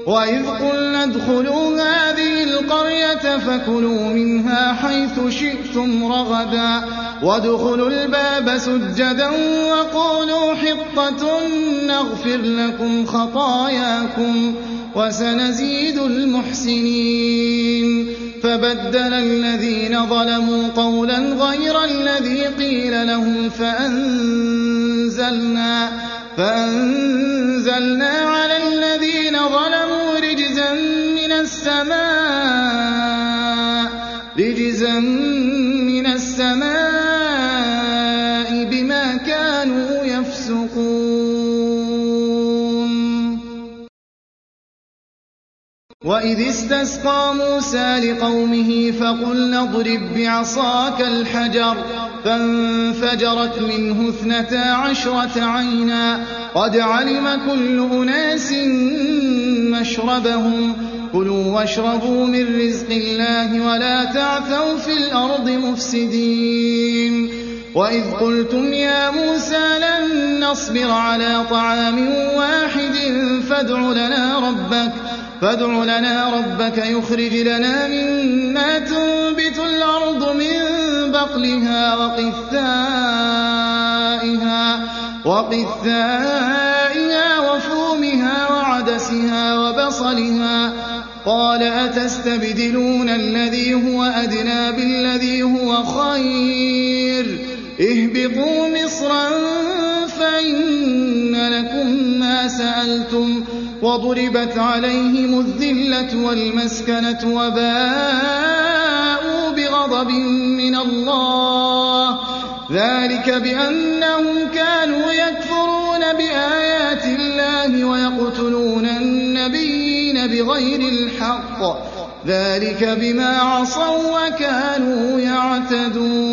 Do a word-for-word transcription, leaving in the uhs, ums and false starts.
وإذ قلنا ادخلوا هذه القرية فكلوا منها حيث شئتم رغدا وادخلوا الباب سجدا وقولوا حطة نغفر لكم خطاياكم وسنزيد المحسنين فبدل الذين ظلموا قولا غير الذي قيل لهم فأنزلنا, فأنزلنا على الذين ظلموا رجزا من السماء, رجزا من السماء بما كانوا يفسقون. وإذ استسقى موسى لقومه فقلنا اضرب بعصاك الحجر فانفجرت منه اثنتا عشرة عينا قد علم كل أناس مشربهم كلوا واشربوا من رزق الله ولا تعثوا في الأرض مفسدين. وإذ قلتم يا موسى لن نصبر على طعام واحد فادع لنا ربك فادع لنا ربك يخرج لنا مما تنبت الأرض من بقلها وقثائها, وقثائها وفومها وعدسها وبصلها قال أتستبدلون الذي هو أدنى بالذي هو خير اهبطوا مصرا فإن لكم ما سألتم وضربت عليهم الذلة والمسكنة وباءوا بغضب من الله ذلك بأنهم كانوا يكفرون بآيات الله ويقتلون النبيين بغير الحق ذلك بما عصوا وكانوا يعتدون.